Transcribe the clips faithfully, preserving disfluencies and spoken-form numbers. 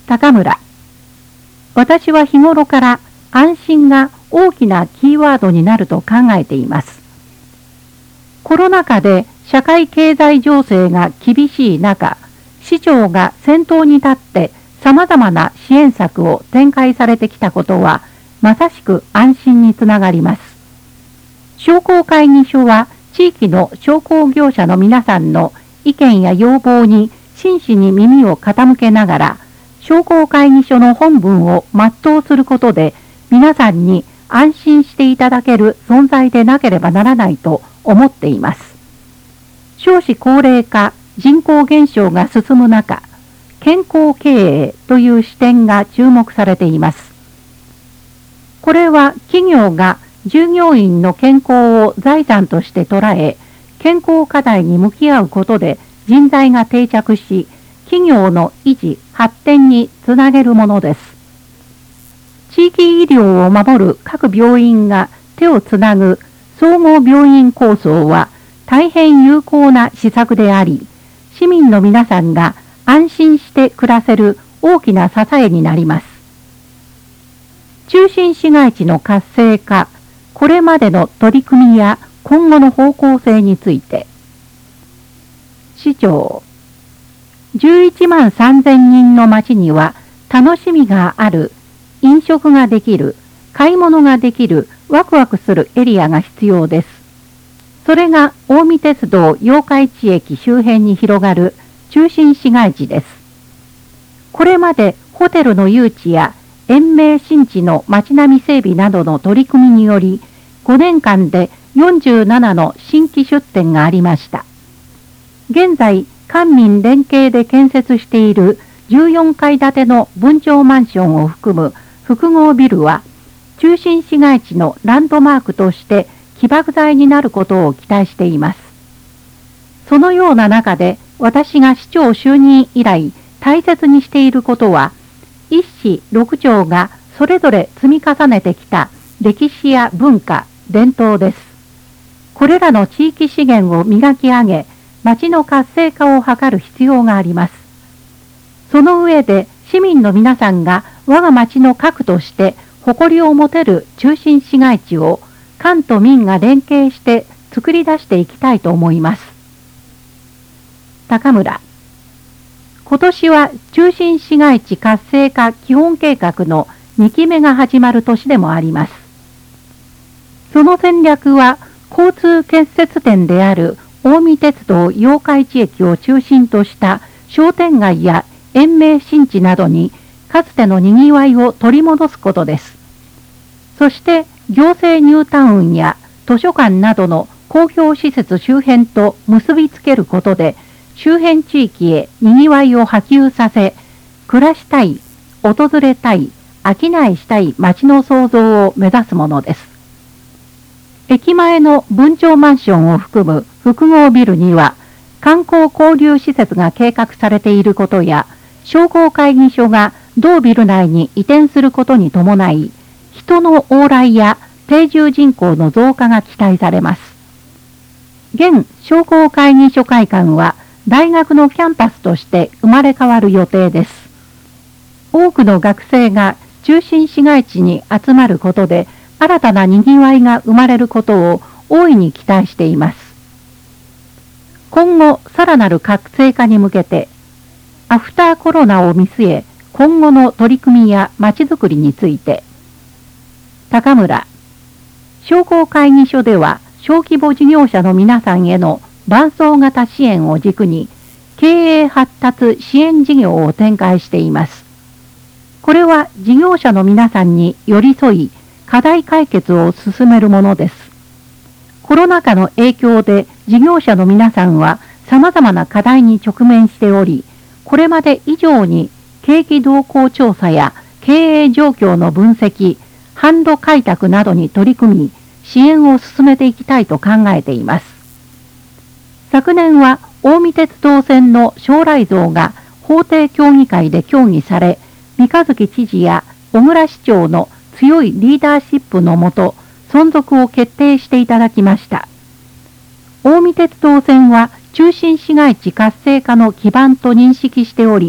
高村。私は日頃から安心が大きなキーワードになると考えています。コロナ禍で社会経済情勢が厳しい中、市長が先頭に立って様々な支援策を展開されてきたことは、まさしく安心につながります。商工会議所は地域の商工業者の皆さんの意見や要望に真摯に耳を傾けながら、商工会議所の本分を全うすることで、皆さんに安心していただける存在でなければならないと思っています。少子高齢化、人口減少が進む中、健康経営という視点が注目されています。これは企業が従業員の健康を財産として捉え、健康課題に向き合うことで人材が定着し、企業の維持・発展につなげるものです。地域医療を守る各病院が手をつなぐ総合病院構想は大変有効な施策であり、市民の皆さんが安心して暮らせる大きな支えになります。中心市街地の活性化、これまでの取り組みや今後の方向性について。市長、じゅういちまんさんぜんにんの町には楽しみがある、飲食ができる、買い物ができる、ワクワクするエリアが必要です。それが近江鉄道八日市駅周辺に広がる中心市街地です。これまでホテルの誘致や延命新地の街並み整備などの取り組みにより、ごねんかんでよんじゅうななの新規出店がありました。現在、官民連携で建設しているじゅうよんかい建ての分譲マンションを含む複合ビルは、中心市街地のランドマークとして起爆剤になることを期待しています。そのような中で、私が市長就任以来大切にしていることは、一市六町がそれぞれ積み重ねてきた歴史や文化、伝統です。これらの地域資源を磨き上げ、町の活性化を図る必要があります。その上で市民の皆さんが我が町の核として誇りを持てる中心市街地を官と民が連携して作り出していきたいと思います。高村。今年は中心市街地活性化基本計画のにきめが始まる年でもあります。その戦略は交通結節点である近江鉄道八日市駅を中心とした商店街や延命新地などにかつてのにぎわいを取り戻すことです。そして行政ニュータウンや図書館などの公共施設周辺と結びつけることで周辺地域へにぎわいを波及させ、暮らしたい、訪れたい、商いしたい街の創造を目指すものです。駅前の分譲マンションを含む複合ビルには観光交流施設が計画されていることや、商工会議所が同ビル内に移転することに伴い、人の往来や定住人口の増加が期待されます。現商工会議所会館は大学のキャンパスとして生まれ変わる予定です。多くの学生が中心市街地に集まることで新たなにぎわいが生まれることを大いに期待しています。今後さらなる活性化に向けて、アフターコロナを見据え、今後の取り組みやまちづくりについて、高村。商工会議所では小規模事業者の皆さんへの伴走型支援を軸に経営発達支援事業を展開しています。これは事業者の皆さんに寄り添い課題解決を進めるものです。コロナ禍の影響で事業者の皆さんは様々な課題に直面しており、これまで以上に景気動向調査や経営状況の分析、販路開拓などに取り組み、支援を進めていきたいと考えています。昨年は近江鉄道線の将来像が法定協議会で協議され、三日月知事や小倉市長の強いリーダーシップのもと、存続を決定していただきました。近江鉄道線は中心市街地活性化の基盤と認識しており、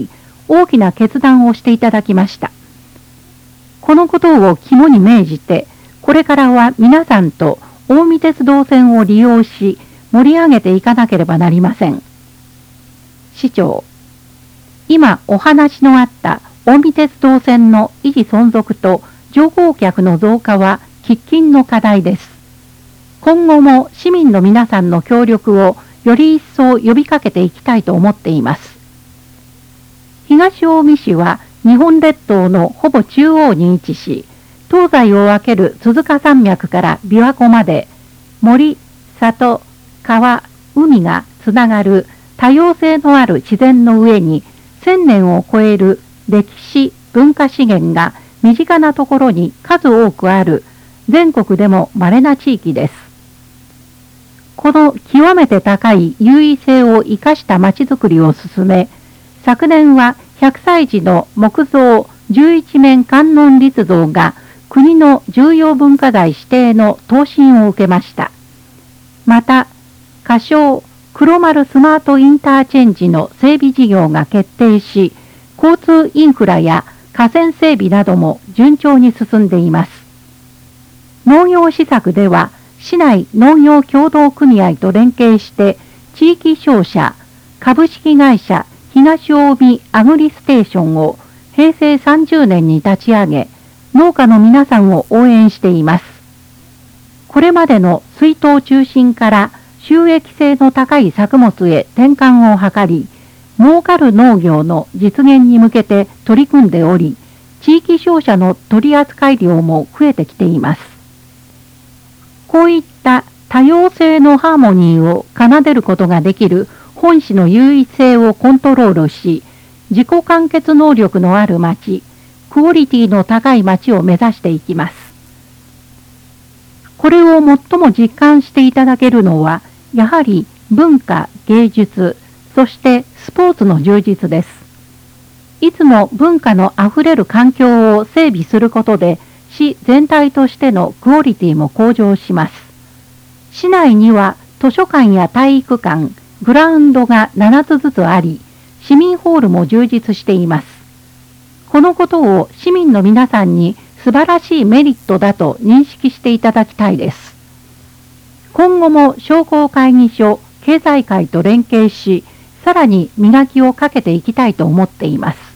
大きな決断をしていただきました。このことを肝に銘じて、これからは皆さんと近江鉄道線を利用し、盛り上げていかなければなりません。市長、今お話のあった近江鉄道線の維持存続と乗降客の増加は喫緊の課題です。今後も市民の皆さんの協力をより一層呼びかけていきたいと思っています。東近江市は日本列島のほぼ中央に位置し、東西を分ける鈴鹿山脈から琵琶湖まで森、里、川、海がつながる多様性のある自然の上に千年を超える歴史文化資源が身近なところに数多くある全国でも稀な地域です。この極めて高い優位性を生かしたまちづくりを進め、昨年はひゃくさい児の木造じゅういちめん観音立像が国の重要文化財指定の答申を受けました。また、仮称黒丸スマートインターチェンジの整備事業が決定し、交通インフラや河川整備なども順調に進んでいます。農業施策では、市内農業協同組合と連携して、地域商社、株式会社東近江アグリステーションをへいせいさんじゅうねんに立ち上げ、農家の皆さんを応援しています。これまでの水耕中心から収益性の高い作物へ転換を図り、儲かる農業の実現に向けて取り組んでおり、地域商社の取扱量も増えてきています。こういった多様性のハーモニーを奏でることができる本市の優位性をコントロールし、自己完結能力のある町、クオリティの高い町を目指していきます。これを最も実感していただけるのは、やはり文化、芸術、そしてスポーツの充実です。いつも文化のあふれる環境を整備することで、市全体としてのクオリティも向上します。市内には図書館や体育館、グラウンドがななつずつあり、市民ホールも充実しています。このことを市民の皆さんに素晴らしいメリットだと認識していただきたいです。今後も商工会議所、経済界と連携し、さらに磨きをかけていきたいと思っています。